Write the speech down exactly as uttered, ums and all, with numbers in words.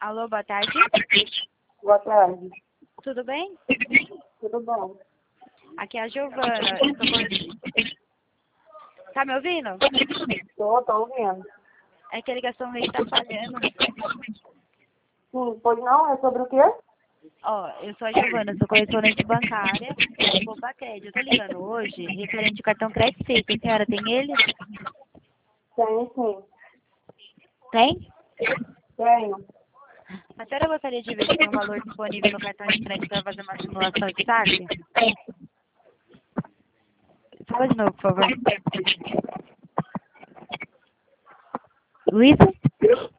Alô, boa tarde. Boa tarde. Tudo bem? Tudo bom? Aqui é a Giovana. Eu tô com- Tá me ouvindo? Tô, tô ouvindo. É que a ligação meio que tá falhando. Sim, pois não? É sobre o quê? Ó, eu sou a Giovana, sou correspondente bancária do Poupa Crédito. Eu tô ligando hoje referente ao cartão Crédito Safe. A senhora tem ele? Tenho, sim. Tem? Tenho. A senhora gostaria de ver se tem um valor disponível no cartão de crédito para fazer uma simulação de saque? Fala de novo, por favor. Luísa?